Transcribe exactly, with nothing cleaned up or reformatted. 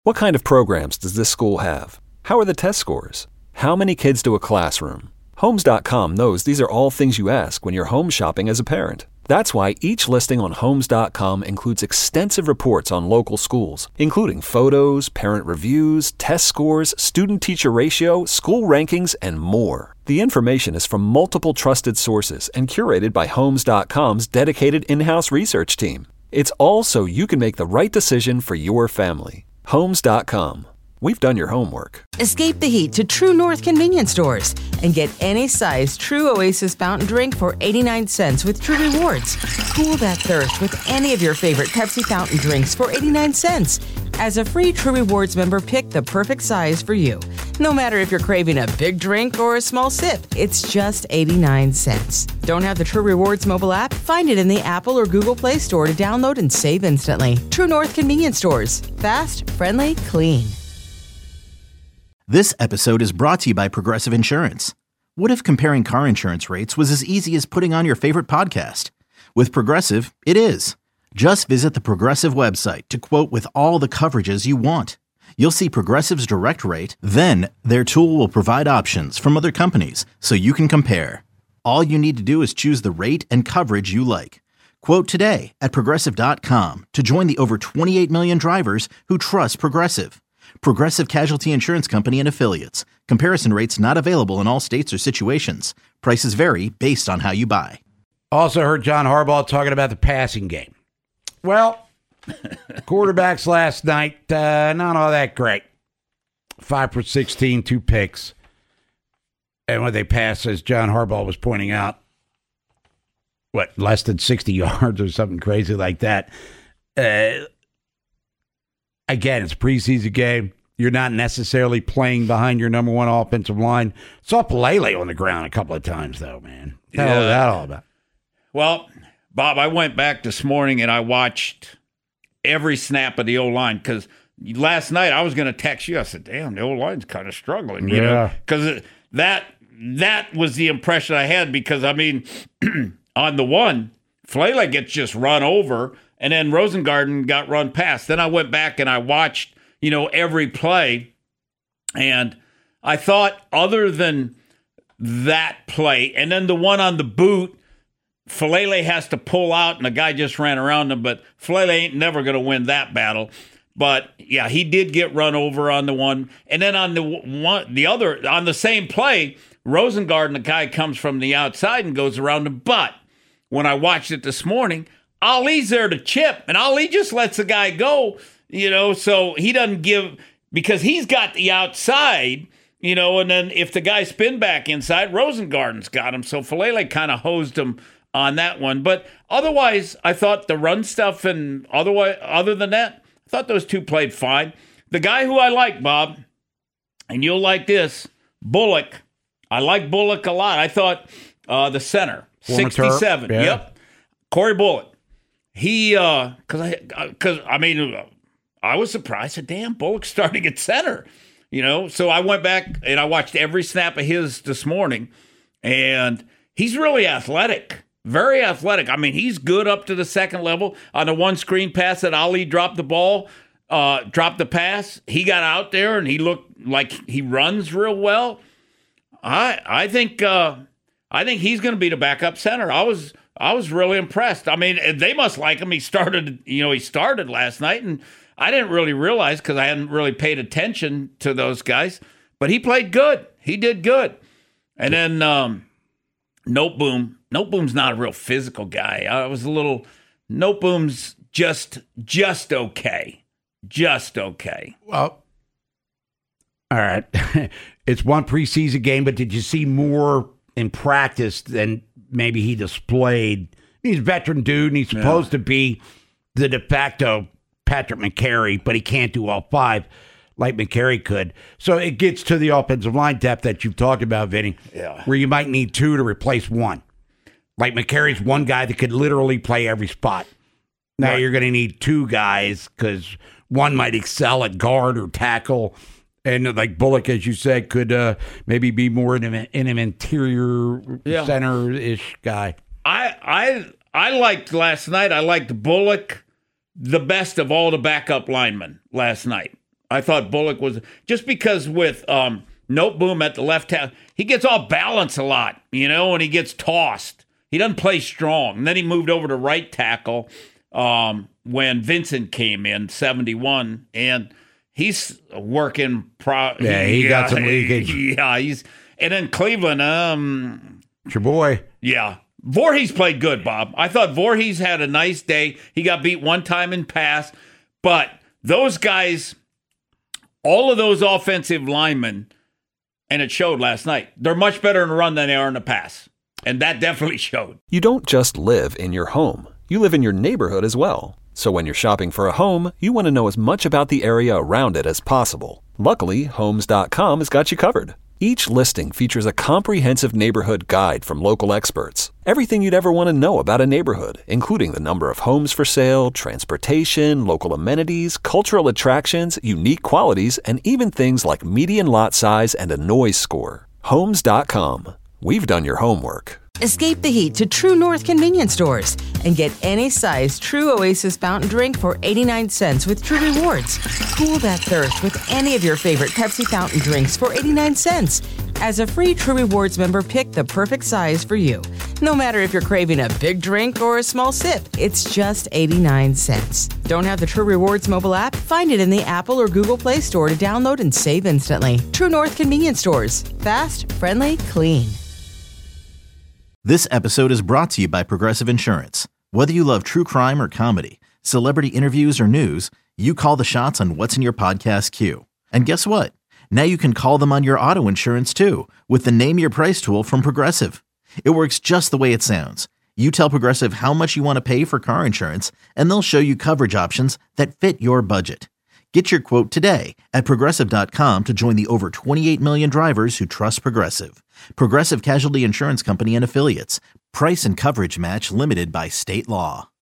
What kind of programs does this school have? How are the test scores? How many kids do a classroom? Homes dot com knows these are all things you ask when you're home shopping as a parent. That's why each listing on Homes dot com includes extensive reports on local schools, including photos, parent reviews, test scores, student-teacher ratio, school rankings, and more. The information is from multiple trusted sources and curated by Homes dot com's dedicated in-house research team. It's all so you can make the right decision for your family. Homes dot com. We've done your homework. Escape the heat to True North convenience stores and get any size True Oasis fountain drink for eighty-nine cents with True Rewards. Cool that thirst with any of your favorite Pepsi fountain drinks for eighty-nine cents. As a free True Rewards member, pick the perfect size for you. No matter if you're craving a big drink or a small sip, it's just eighty-nine cents. Don't have the True Rewards mobile app? Find it in the Apple or Google Play Store to download and save instantly. True North convenience stores. Fast, friendly, clean. This episode is brought to you by Progressive Insurance. What if comparing car insurance rates was as easy as putting on your favorite podcast? With Progressive, it is. Just visit the Progressive website to quote with all the coverages you want. You'll see Progressive's direct rate, then their tool will provide options from other companies so you can compare. All you need to do is choose the rate and coverage you like. Quote today at Progressive dot com to join the over twenty-eight million drivers who trust Progressive. Progressive Casualty Insurance Company and Affiliates. Comparison rates not available in all states or situations. Prices vary based on how you buy. Also heard John Harbaugh talking about the passing game. Well, quarterbacks last night, uh, not all that great. Five for sixteen, two picks. And when they pass, as John Harbaugh was pointing out, what, less than sixty yards or something crazy like that. Uh, again, it's a preseason game. You're not necessarily playing behind your number one offensive line. Saw Pelele on the ground a couple of times, though, man. What the hell was that all about? Well, Bob, I went back this morning and I watched every snap of the O-line because last night I was going to text you. I said, damn, the O-line's kind of struggling, you yeah. know, because that, that was the impression I had because, I mean, on the one, Pelele gets just run over and then Rosengarten got run past. Then I went back and I watched, you know, every play, and I thought other than that play, and then the one on the boot, Pelele has to pull out, and the guy just ran around him, but Pelele ain't never going to win that battle. But, yeah, he did get run over on the one. And then on the one, the other, on the same play, Rosengarten, the guy comes from the outside and goes around him. But when I watched it this morning, Ali's there to chip, and Ali just lets the guy go, you know, so he doesn't give, because he's got the outside, you know, and then if the guy spin back inside, Rosengarten's got him. So Pelele kind of hosed him on that one. But otherwise, I thought the run stuff and otherwise, other than that, I thought those two played fine. The guy who I like, Bob, and you'll like this, Bullock. I like Bullock a lot. I thought uh, the center, Former sixty-seven. Terp, yeah. Yep. Corey Bullock. He, uh, cause I, cause I mean, I was surprised. I said, damn, Bullock's starting at center, you know? So I went back and I watched every snap of his this morning, and he's really athletic, very athletic. I mean, he's good up to the second level. On the one screen pass that Ali dropped the ball, uh, dropped the pass, he got out there and he looked like he runs real well. I, I think, uh, I think he's going to be the backup center. I was, I was really impressed. I mean, they must like him. He started, you know, he started last night, and I didn't really realize because I hadn't really paid attention to those guys, but he played good. He did good. And then um, Noteboom. Noteboom's not a real physical guy. I was a little, Noteboom's just, just okay. Just okay. Well, all right. It's one preseason game, but did you see more in practice than maybe he displayed? He's a veteran dude, and he's supposed yeah. to be the de facto Patrick McCary, but he can't do all five like McCary could. So it gets to the offensive line depth that you've talked about, Vinny, yeah. where you might need two to replace one. Like McCary's one guy that could literally play every spot. Now right. you're going to need two guys because one might excel at guard or tackle. And like Bullock, as you said, could uh, maybe be more in an, in an interior yeah. center-ish guy. I I I liked last night. I liked Bullock the best of all the backup linemen last night. I thought Bullock was just because with um, Noteboom at the left tackle, he gets off balance a lot, you know, and he gets tossed. He doesn't play strong. And then he moved over to right tackle um, when Vincent came in, seventy-one, and he's working. Pro- yeah, he yeah, got some leakage. Yeah, he's and then Cleveland. Um, it's your boy. Yeah. Voorhees played good, Bob. I thought Voorhees had a nice day. He got beat one time in pass. But those guys, all of those offensive linemen, and it showed last night, they're much better in the run than they are in the pass. And that definitely showed. You don't just live in your home. You live in your neighborhood as well. So when you're shopping for a home, you want to know as much about the area around it as possible. Luckily, Homes dot com has got you covered. Each listing features a comprehensive neighborhood guide from local experts. Everything you'd ever want to know about a neighborhood, including the number of homes for sale, transportation, local amenities, cultural attractions, unique qualities, and even things like median lot size and a noise score. Homes dot com. We've done your homework. Escape the heat to True North convenience stores and get any size True Oasis fountain drink for eighty-nine cents with True Rewards. Cool that thirst with any of your favorite Pepsi fountain drinks for eighty-nine cents. As a free True Rewards member, pick the perfect size for you. No matter if you're craving a big drink or a small sip, it's just eighty-nine cents. Don't have the True Rewards mobile app? Find it in the Apple or Google Play Store to download and save instantly. True North convenience stores. Fast, friendly, clean. This episode is brought to you by Progressive Insurance. Whether you love true crime or comedy, celebrity interviews or news, you call the shots on what's in your podcast queue. And guess what? Now you can call them on your auto insurance too with the Name Your Price tool from Progressive. It works just the way it sounds. You tell Progressive how much you want to pay for car insurance, and they'll show you coverage options that fit your budget. Get your quote today at Progressive dot com to join the over twenty-eight million drivers who trust Progressive. Progressive Casualty Insurance Company and Affiliates. Price and coverage match limited by state law.